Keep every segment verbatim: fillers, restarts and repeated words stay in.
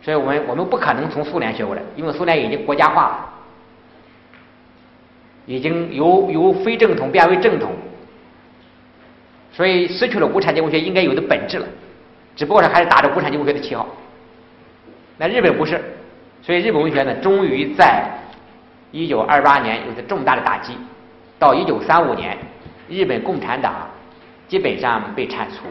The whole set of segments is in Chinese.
所以我们我们不可能从苏联学过来，因为苏联已经国家化了，已经由由非正统变为正统，所以失去了无产阶级文学应该有的本质了，只不过是还是打着无产阶级文学的旗号。那日本不是，所以日本文学呢，终于在一九二八年有着重大的打击，到一九三五年，日本共产党基本上被铲除。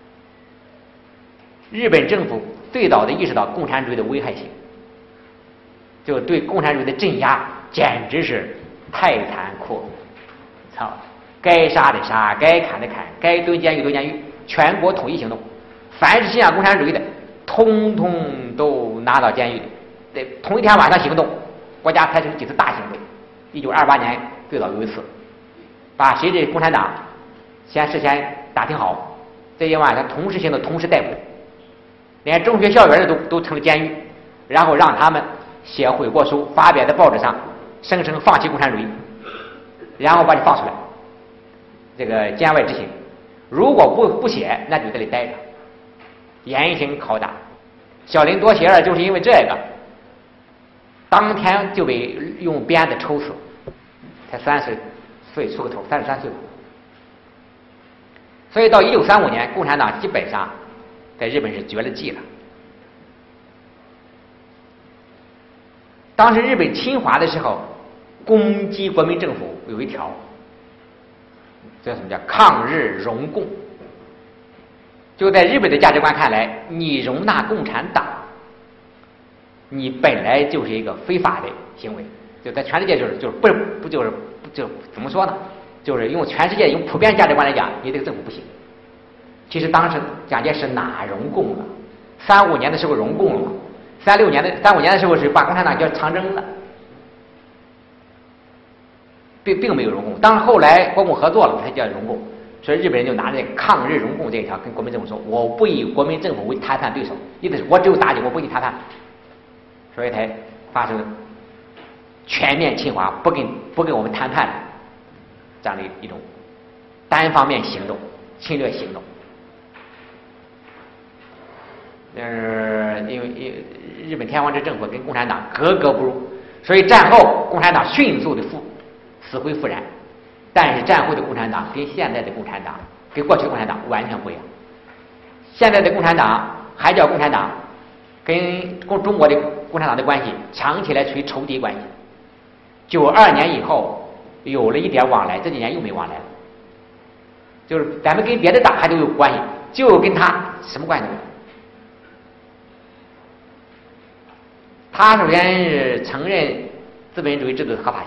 日本政府最早的意识到共产主义的危害性，就对共产主义的镇压简直是太残酷，操！该杀的杀，该砍的砍，该蹲监狱蹲监狱，全国统一行动，凡是信仰共产主义的，通通都拿到监狱里。对，同一天晚上行动，国家采取了几次大行动。一九二八年最早有一次，把谁这共产党先事先打听好，这一晚上同时行动，同时逮捕，连中学校园的都都成了监狱，然后让他们写悔过书，发表在报纸上，声称放弃共产主义，然后把你放出来，这个监外执行。如果不不写，那就在这里待着，严刑拷打。小林多邪儿就是因为这个，当天就被用鞭子抽死，才三十岁出个头，三十三岁吧。所以到一九三五年，共产党基本上在日本是绝了迹了。当时日本侵华的时候，攻击国民政府有一条，这叫什么叫抗日容共？就在日本的价值观看来，你容纳共产党，你本来就是一个非法的行为，就在全世界就是就是不不就是不就怎么说呢？就是用全世界用普遍价值观来讲，你这个政府不行。其实当时蒋介石哪容共了？三五年的时候容共了，三六年的三五年的时候是把共产党叫长征了，并并没有容共。当后来国共合作了，才叫容共。所以日本人就拿着抗日容共这一条跟国民政府说：“我不以国民政府为谈判对手，意思是我只有打你，我不跟你谈判。”所以才发生全面侵华，不跟不跟我们谈判这样的一种单方面行动、侵略行动。呃，因为因为日本天皇制政府跟共产党格格不入，所以战后共产党迅速的复死灰复燃。但是战后的共产党跟现在的共产党、跟过去的共产党完全不一样。现在的共产党还叫共产党，跟中国的共产党的关系长期来处于仇敌关系。九二年以后有了一点往来，这几年又没往来了。就是咱们跟别的党还都有关系，就跟他什么关系都没有。他首先是承认资本主义制度的合法性，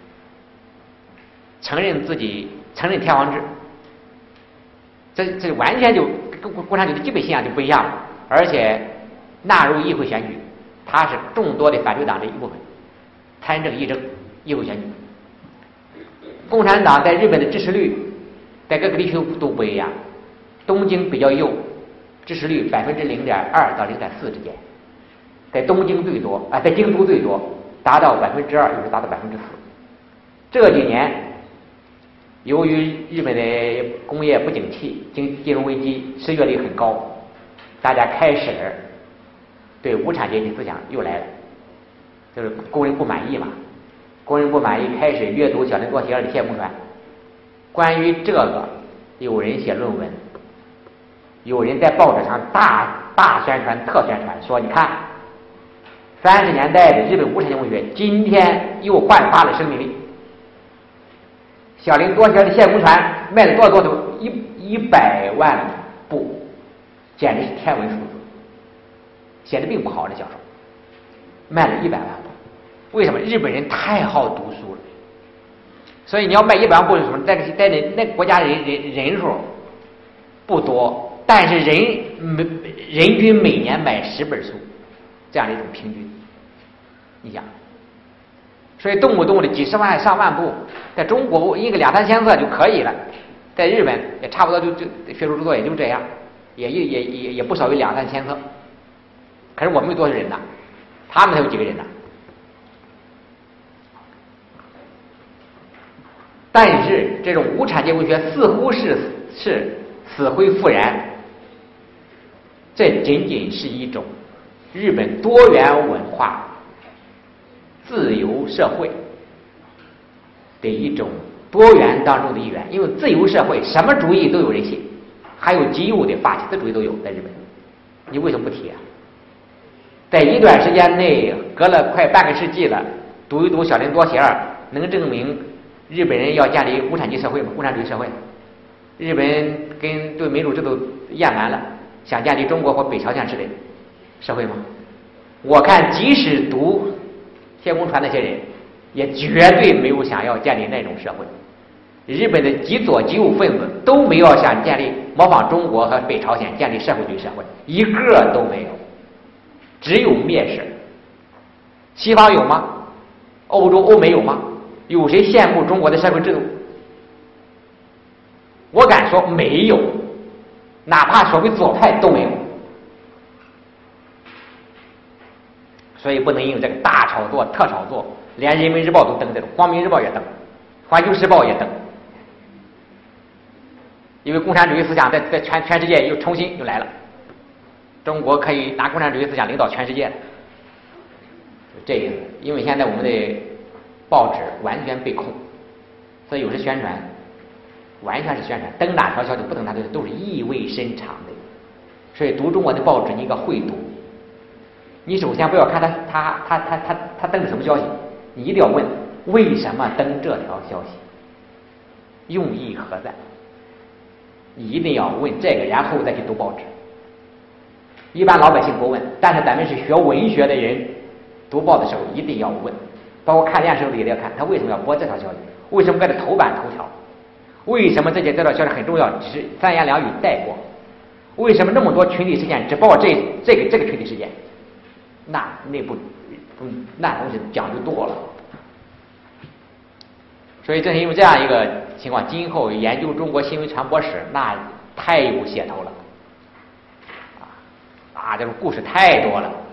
承认自己承认天皇制，这这完全就跟共产主义的基本信仰就不一样了。而且纳入议会选举，它是众多的反对党的一部分，参政议政议会选举。共产党在日本的支持率在各个地区都不一样，东京比较右，支持率百分之零点二到零点四之间，在东京最多啊，在京都最多，达到百分之二，有时达到百分之四。这几年由于日本的工业不景气，经金融危机，失业率很高，大家开始对无产阶级思想又来了，就是工人不满意嘛，工人不满意，开始阅读小林多邪二的《谢公传》。关于这个，有人写论文，有人在报纸上大大宣传、特宣传，说你看，三十年代的日本无产阶级文学今天又焕发了生命力。小林多邪的《谢公传》卖了多少多少一一百万部，简直是天文数字。写的并不好，这小说卖了一百万部。为什么？日本人太好读书了，所以你要卖一百万部的书，在在那那个国家人人人数不多，但是人每人均每年买十本书，这样的一种平均，你想。所以动不动的几十万上万部，在中国一个两三千册就可以了，在日本也差不多就就学术著作也就这样，也也也也也不少于两三千册。可是我们有多少人呢？他们才有几个人呢？但是这种无产阶级文学似乎是是死灰复燃，这仅仅是一种日本多元文化、自由社会的一种多元当中的一员。因为自由社会什么主义都有人信，还有极右的法西斯主义都有在日本，你为什么不提啊？在一段时间内，隔了快半个世纪了，读一读小林多贤儿，能证明日本人要建立无产阶级社会吗？共产主义社会？日本人跟对民主制度厌烦了，想建立中国或北朝鲜式的社会吗？我看即使读天宫传那些人，也绝对没有想要建立那种社会。日本的极左极右分子都没有想建立模仿中国和北朝鲜建立社会主义社会，一个都没有，只有蔑视。西方有吗？欧洲欧美有吗？有谁羡慕中国的社会制度？我敢说没有，哪怕所谓左派都没有。所以不能因为这个大炒作特炒作，连人民日报都登这种，光明日报也登，环球时报也登。因为共产主义思想在在全全世界又重新又来了，中国可以拿共产主义思想领导全世界了。这个，因为现在我们的报纸完全被控，所以有时宣传完全是宣传，登哪条消息不登哪条消息都是意味深长的。所以读中国的报纸，你应该会读。你首先不要看他他他他他他登的什么消息，你一定要问为什么登这条消息，用意何在？你一定要问这个，然后再去读报纸。一般老百姓不问，但是咱们是学文学的人，读报的时候一定要问，包括看电视的时候也要看，他为什么要播这条消息？为什么搁在头版头条？为什么这件这条消息很重要？只是三言两语带过？为什么那么多群体事件只报这这个这个群体事件？那内部嗯那东西讲究多了。所以正是因为这样一个情况，今后研究中国新闻传播史那太有噱头了啊啊，这个故事太多了。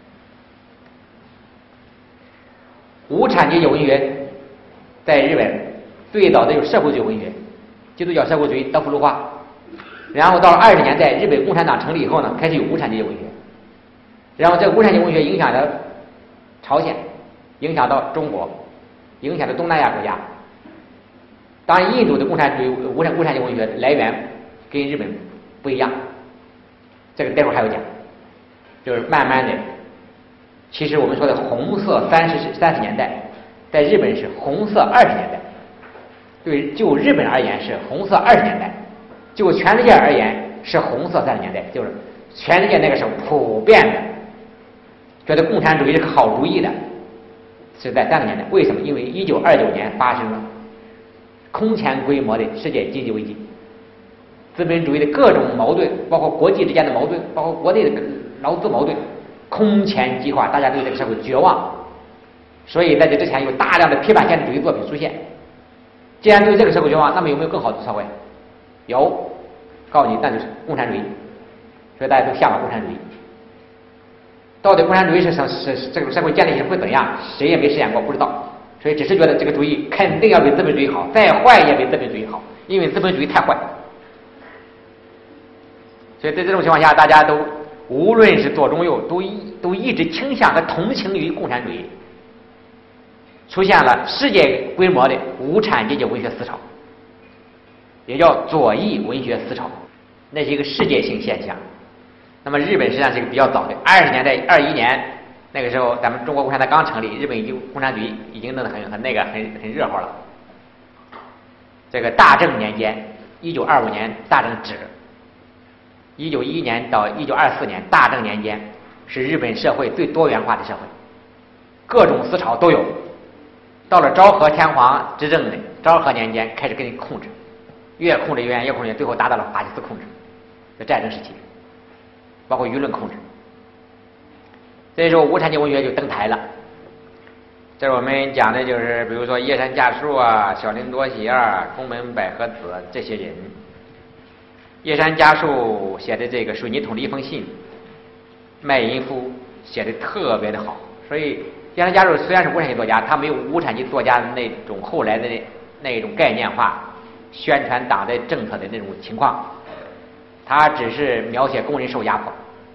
无产阶级文学在日本最早的有社会主义文学，基督教社会主义德福如花，然后到了二十年代，日本共产党成立以后呢，开始有无产阶级文学，然后这个无产阶级文学影响了朝鲜，影响到中国，影响了东南亚国家。当然，印度的共产主义无产无产阶级文学来源跟日本不一样，这个待会儿还要讲。就是慢慢的，其实我们说的红色三十三十年代，在日本是红色二十年代。对，就日本而言是红色二十年代，就全世界而言是红色三十年代，就是全世界那个时候普遍的觉得共产主义是个好主意的，是在三十年代。为什么？因为一九二九年发生了空前规模的世界经济危机，资本主义的各种矛盾，包括国际之间的矛盾，包括国内的劳资矛盾，空前激化，大家对这个社会绝望。所以在这之前有大量的批判现实主义作品出现。既然对这个社会绝望，那么有没有更好的社会？有，告诉你，那就是共产主义。所以大家都向往共产主义。到底共产主义是什是是这个社会建立起来会怎样？谁也没实验过，不知道。所以只是觉得这个主义肯定要比资本主义好，再坏也比资本主义好，因为资本主义太坏。所以在这种情况下，大家都无论是左中右，都一都一直倾向和同情于共产主义，出现了世界规模的无产阶级文学思潮，也叫左翼文学思潮，那是一个世界性现象。那么日本实际上是一个比较早的，二十年代二一年那个时候，咱们中国共产党刚成立，日本已经共产主义已经弄得很很那个很很热乎了。这个大正年间，一九二五年大正止，一九一一年到一九二四年大正年间，是日本社会最多元化的社会，各种思潮都有。到了昭和天皇执政的昭和年间，开始给你控制，越控制越严，越控制越严，最后达到了法西斯控制，在战争时期，包括舆论控制。这时候无产阶级文学就登台了。这是我们讲的就是比如说叶山家树啊、小林多喜啊、宫本百合子这些人。叶山家树写的这个水泥桶的一封信，麦因夫写的特别的好。所以叶山家树虽然是无产阶级作家，他没有无产阶级作家的那种后来的那种概念化宣传党的政策的那种情况，他只是描写工人受压迫，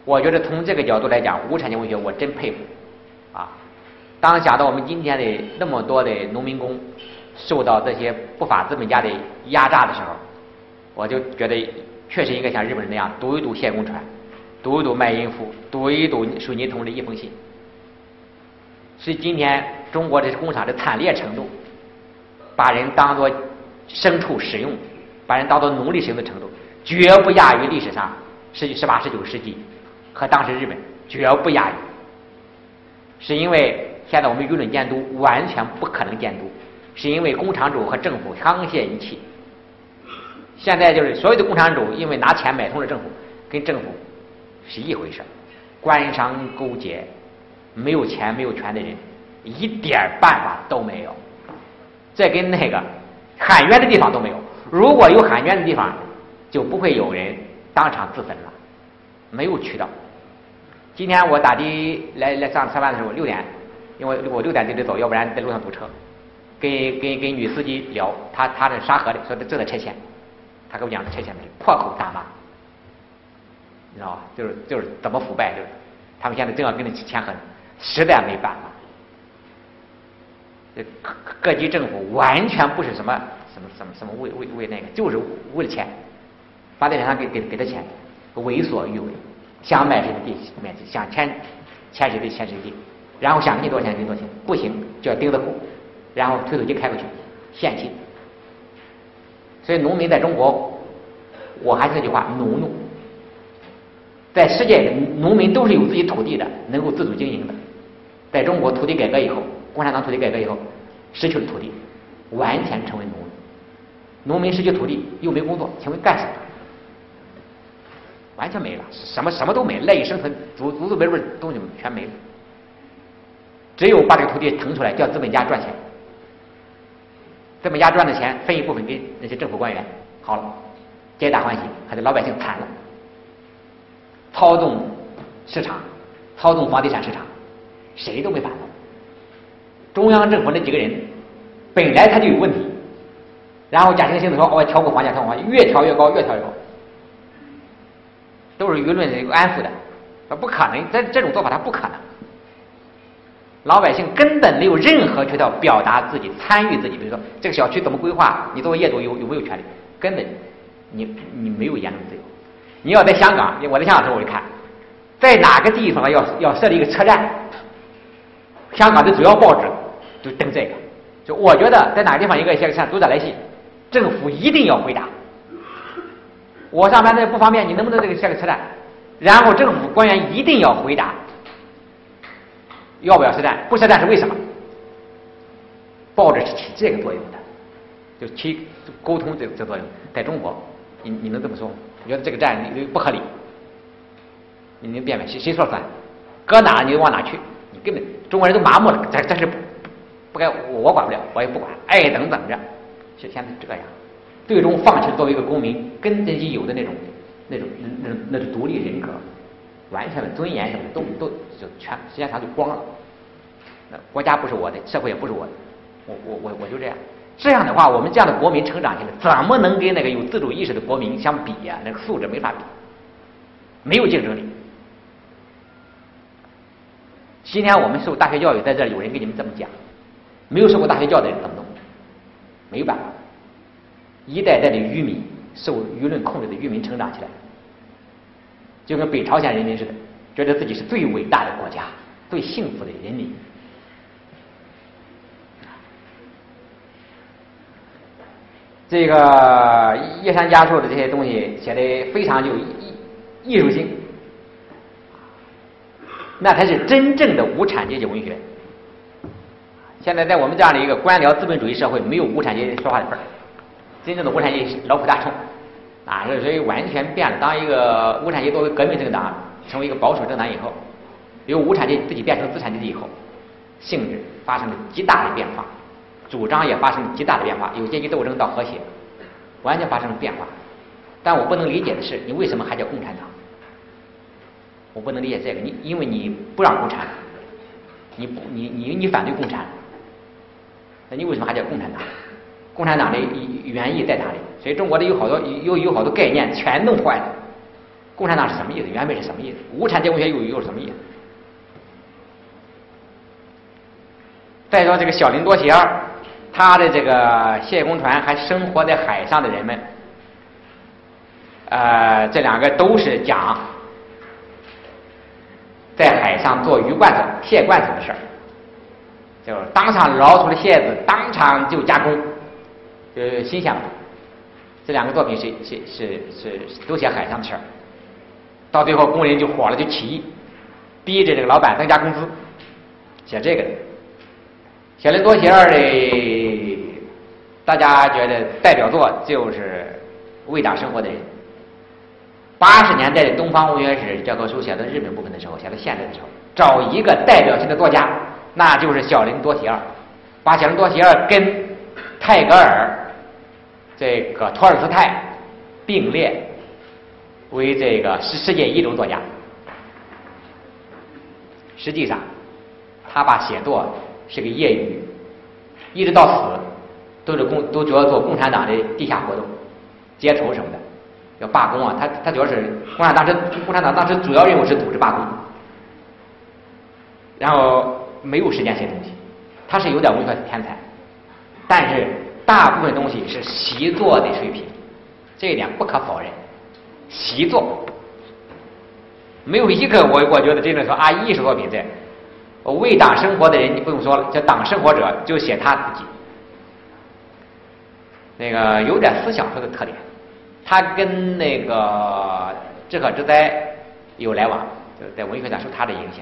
我觉得从这个角度来讲，无产阶级文学我真佩服啊。当想到我们今天的那么多的农民工受到这些不法资本家的压榨的时候，我就觉得确实应该像日本人那样读一读谢公传，读一读麦因夫，读一读水泥桶的一封信，是今天中国的工厂的惨烈程度，把人当作牲畜使用，把人当作奴隶使用的程度，绝不亚于历史上十十八十九世纪和当时日本，绝不亚于。是因为现在我们舆论监督完全不可能监督，是因为工厂主和政府沆瀣一气。现在就是所有的共产主因为拿钱买通了政府，跟政府是一回事，官商勾结，没有钱没有权的人一点办法都没有。这跟那个喊冤的地方都没有，如果有喊冤的地方，就不会有人当场自焚了，没有渠道。今天我打的来来上车班的时候六点，因为我六点就得走，要不然在路上堵车。跟跟跟女司机聊，他他是沙河的，说他正在拆迁，他跟我讲拆迁的事，破口大骂，你知道吧？就是就是怎么腐败，就是他们现在正要跟着签合同，实在没办法。这各各级政府完全不是什么什么什么什么为为为那个，就是为了钱，发电厂给给给他钱，为所欲为，想买谁的地买谁，想签签谁的签谁的地，然后想给你多少钱给你多少钱，不行就要钉子户，然后推土机开过去，现金。所以农民在中国，我还是那句话，农奴。在世界，农民都是有自己土地的，能够自主经营的。在中国，土地改革以后，共产党土地改革以后，失去了土地，完全成为农奴。农民失去土地又没工作，请问干什么？完全没了，什么什么都没了，赖以生存、祖祖祖辈辈东西全没了。只有把这个土地腾出来，叫资本家赚钱。资本家赚的钱分一部分给那些政府官员，好了，皆大欢喜，可是老百姓惨了。操纵市场，操纵房地产市场，谁都没法弄。中央政府那几个人本来他就有问题，然后假惺惺的说我、哦、调过房价，调过房价，越调越高，越调越高，都是舆论安抚的，不可能，这这种做法他不可能。老百姓根本没有任何渠道表达自己、参与自己。比如说这个小区怎么规划，你作为业主有有没有权利？根本你你没有言论自由。你要在香港，我在香港的时候我就看，在哪个地方要要设立一个车站，香港的主要报纸就登这个。就我觉得在哪个地方一个像像读者来信，政府一定要回答。我上班那不方便，你能不能这个设个车站？然后政府官员一定要回答。要不要设站？不设站是为什么？报纸是起这个作用的，就起沟通这个作用。在中国，你你能这么说吗？你觉得这个站不合理？你能辨别谁谁说了算？搁哪你就往哪去？你根本中国人都麻木了，这这是不不该我我管不了，我也不管，爱等等着。现现在这样，最终放弃了作为一个公民跟自己有的那种那种那那那种独立人格。完全的尊严什么都都就全时间长就光了。那国家不是我的，社会也不是我的，我我我我就这样。这样的话，我们这样的国民成长起来，怎么能跟那个有自主意识的国民相比呀、啊？那个素质没法比，没有竞争力。今天我们受大学教育，在这儿有人跟你们这么讲，没有受过大学教育的人怎么弄？没有办法，一代代的愚民，受舆论控制的愚民成长起来。就跟北朝鲜人民似的，觉得自己是最伟大的国家，最幸福的人民。这个叶山家树的这些东西写的非常有艺艺术性，那才是真正的无产阶级文学。现在在我们这样的一个官僚资本主义社会，没有无产阶级说话的份儿，真正的无产阶级是劳苦大众。啊，所以完全变了。当一个无产阶级作为革命政党成为一个保守政党以后，由无产阶级自己变成资产阶级以后，性质发生了极大的变化，主张也发生了极大的变化，由阶级斗争到和谐，完全发生了变化。但我不能理解的是，你为什么还叫共产党？我不能理解这个，你因为你不让共产，你不你你你反对共产，那你为什么还叫共产党？共产党的原意在哪里？所以中国的有好多有有好多概念全弄坏了， 共产党是什么意思？原本是什么意思？无产阶级文学又又是什么意思？再说这个小林多邪二，他的这个谢公传还生活在海上的人们，呃，这两个都是讲在海上做鱼罐头、蟹罐头的事儿，就当场捞出的蟹子，当场就加工，就是新鲜的。这两个作品是是是是都写海上的事儿。到最后工人就火了，就起义，逼着这个老板增加工资，写这个。小林多邪二的，大家觉得代表作就是《为党生活的人》。八十年代的东方文学史教科书写到日本部分的时候，写到现在的时候，找一个代表性的作家，那就是小林多邪二，把小林多邪二跟泰戈尔、这个托尔斯泰并列为这个世世界一流作家。实际上，他把写作是个业余，一直到死都是共都主要做共产党的地下活动，结仇什么的，要罢工啊。他他主要是共产党是共产党当时主要任务是组织罢工，然后没有时间写东西。他是有点文学天才，但是大部分东西是习作的水平，这一点不可否认。习作没有一个我我觉得真的说啊艺术作品这为党生活的人你不用说了，叫党生活者就写他自己，那个有点思想说的特点，他跟那个知可之哉有来往，就在文学上受他的影响。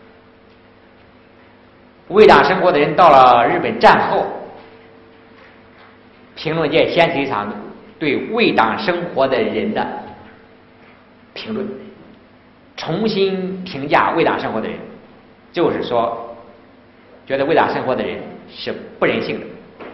为党生活的人到了日本战后，评论界掀起一场对为党生活的人的评论，重新评价为党生活的人，就是说觉得为党生活的人是不人性的，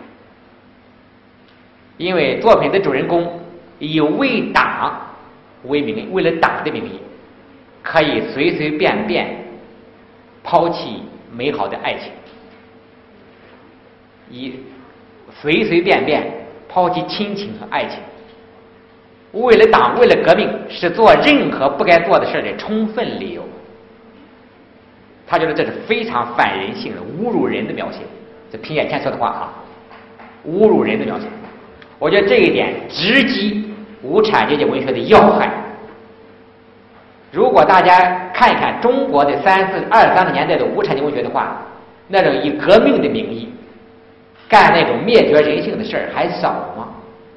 因为作品的主人公以为党为名，为了党的名义，可以随随便便抛弃美好的爱情，以随随便便抛弃亲情和爱情，为了党为了革命是做任何不该做的事的充分理由。他觉得这是非常反人性的侮辱人的描写，这平野千说的话啊，侮辱人的描写。我觉得这一点直击无产阶级文学的要害。如果大家看一看中国的三四二三十年代的无产阶级文学的话，那种以革命的名义干那种灭绝人性的事儿还少吗？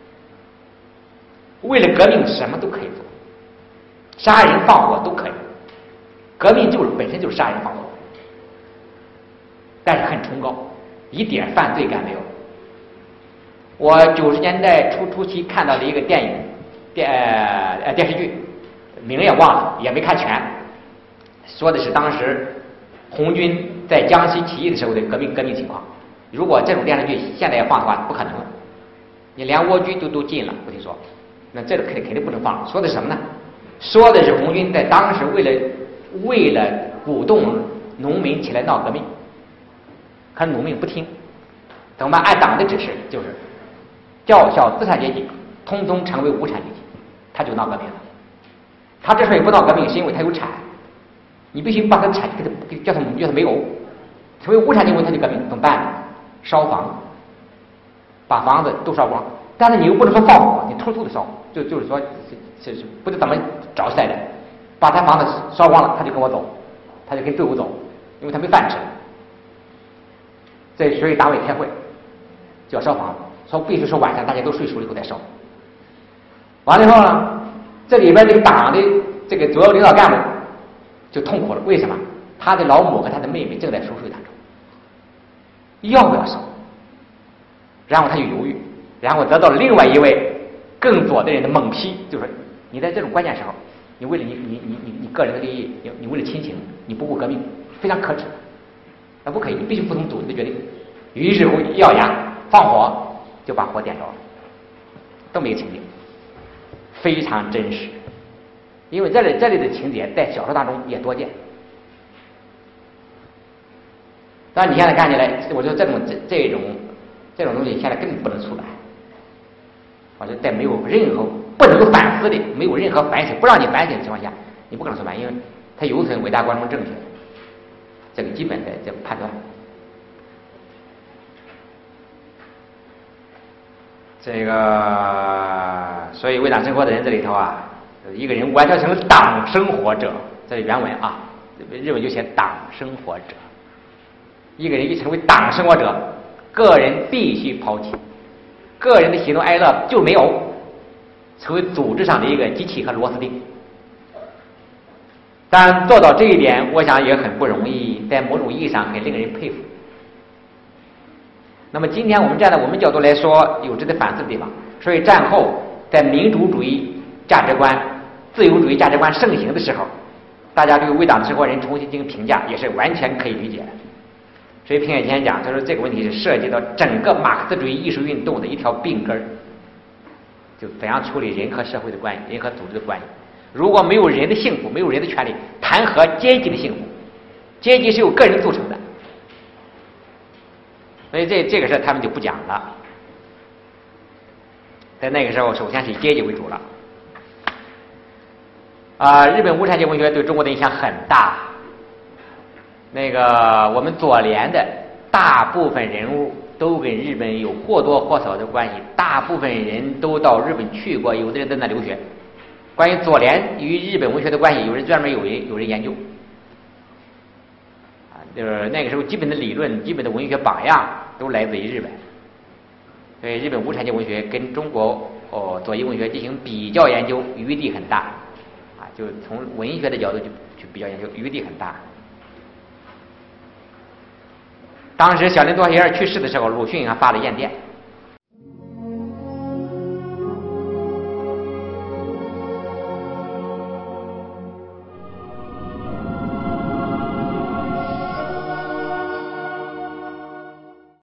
为了革命什么都可以做，杀人放火都可以，革命就是本身就是杀人放火，但是很崇高，一点犯罪感没有。我九十年代初初期看到的一个电影电呃电视剧，名也忘了，也没看全，说的是当时红军在江西起义的时候的革命革命情况。如果这种电视剧现在要放的话，不可能了，你连蜗居都都禁了，我听说，那这个肯定肯定不能放。说的是什么呢？说的是红军在当时为了为了鼓动农民起来闹革命，可是农民不听，怎么办？按党的指示，就是叫小资产阶级通通成为无产阶级，他就闹革命了。他之所以不闹革命，是因为他有产，你必须把他的产给他给叫他叫他没有，成为无产阶级他就革命，怎么办呢？烧房，把房子都烧光。但是你又不能说放火，你偷偷的烧，就就是说是是不知怎么找起来的，把他房子烧光了，他就跟我走，他就跟队伍走，因为他没饭吃。这所以党委开会就要烧房子，说必须说晚上大家都睡熟了以后再烧。完了以后呢，这里边这个党的这个主要领导干部就痛苦了，为什么？他的老母和他的妹妹正在熟睡当中，要不要烧？然后他就犹豫，然后得到了另外一位更左的人的猛批，就是说你在这种关键时候，你为了你你你你你个人的利益，你你为了亲情，你不顾革命，非常可耻，那不可以，你必须服从组织的决定。于是乎一咬牙放火，就把火点着了，这么一个情景，非常真实。因为这里这里的情节在小说当中也多见。但你现在看起来，我觉得这种这这种这种东西现在根本不能出来。 或者在没有任何不能反思的、没有任何反省、不让你反省的情况下，你不可能说反，因为它有损伟大观众正确这个基本的这个判断。这个，所以为党生活的人这里头啊，一个人完全成为党生活者，这是原文啊，日文就写党生活者。一个人一成为党生活者，个人必须抛弃，个人的喜怒哀乐就没有，成为组织上的一个机器和螺丝钉。当然做到这一点，我想也很不容易，在某种意义上很令人佩服。那么今天我们站在我们角度来说，有值得反思的地方。所以战后在民主主义价值观、自由主义价值观盛行的时候，大家对为党的生活人重新进行评价，也是完全可以理解的。所以平野前讲，他说这个问题是涉及到整个马克思主义艺术运动的一条病根儿，就怎样处理人和社会的关系，人和组织的关系。如果没有人的幸福，没有人的权利，谈何阶级的幸福？阶级是由个人组成的。所以这这个事他们就不讲了，在那个时候，首先是以阶级为主了。啊、呃，日本无产阶级文学对中国的影响很大。那个我们左联的大部分人物都跟日本有或多或少的关系，大部分人都到日本去过，有的人在那留学。关于左联与日本文学的关系，有人专门有人有人研究。就是那个时候基本的理论、基本的文学榜样都来自于日本，所以日本无产阶级文学跟中国哦左翼文学进行比较研究，余地很大啊，就从文学的角度去去比较研究，余地很大。当时小林多学儿去世的时候，鲁迅还发了唁电。